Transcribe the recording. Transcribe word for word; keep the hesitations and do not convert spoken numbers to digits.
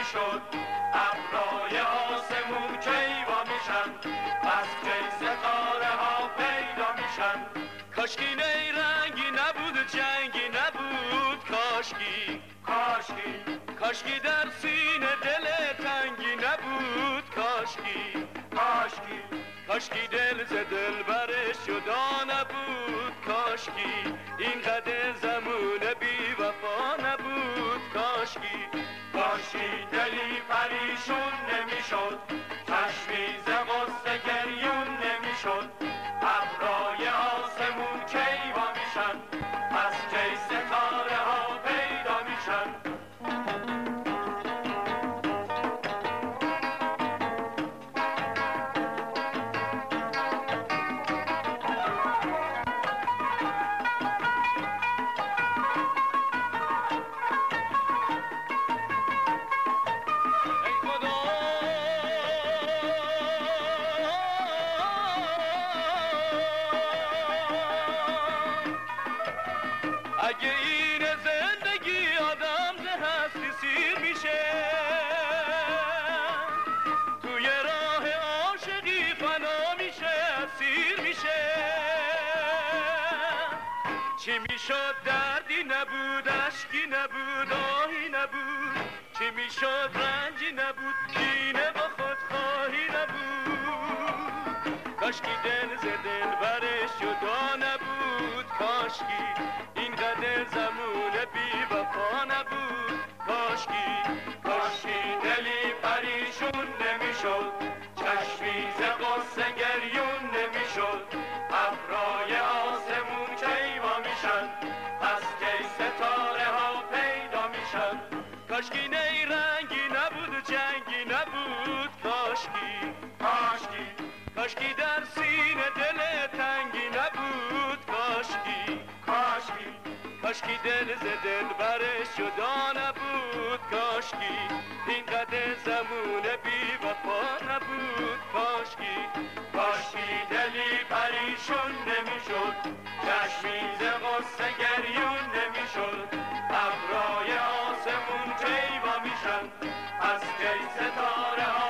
نمیشد، ابرای آسمون کیوا میشن، پس کی ستاره ها پیدا میشن. کاشکی نیرنگی نبود جنگی نبود، کاشکی کاشکی کاشکی در سینه دل تنگی نبود، کاشکی کاشکی کاشکی دل ز دل برش جدا نبود، کاشکی اینقدر زمون بی وفا نبود، کاشکی کاشکی دلی پریشون نمیشد، چشمی ز غصه گریون نمیشد، ابرای آسمون کیوا میشن، پس کی ستاره ها پیدا میشن. اگه این زندگی آدم ز هستی سیر میشه، توی راه عاشقی فنا میشه، اسیر میشه. چی میشد دردی نبود، اشکی نبود، آهی نبود، چی میشد رنجی نبود، کینه با خودخواهی نبود. کاشکی دل ز دل برش جدا نبود، کاشکی اینقدر زمون بی وفا نبود، کاشکی کاشکی دلی پریشون نمیشد، چشمی ز غصه گریون نمیشد، ابرای آسمون کیوا میشن، پس کی ستاره ها پیدا میشن. کاشکی نیرنگی نبود جنگی نبود، کاشکی کاشکی کاشکی در سینه دل تنگی نبود، کاشکی کاشکی کاشکی دل ز دل برش جدا نبود، کاشکی اینقدر زمون بی وفا نبود، کاشکی کاشکی دلی پریشون نمیشد، چشمی ز غصه گریون نمیشد، ابرای آسمون کیوا میشن، پس کی ستاره ها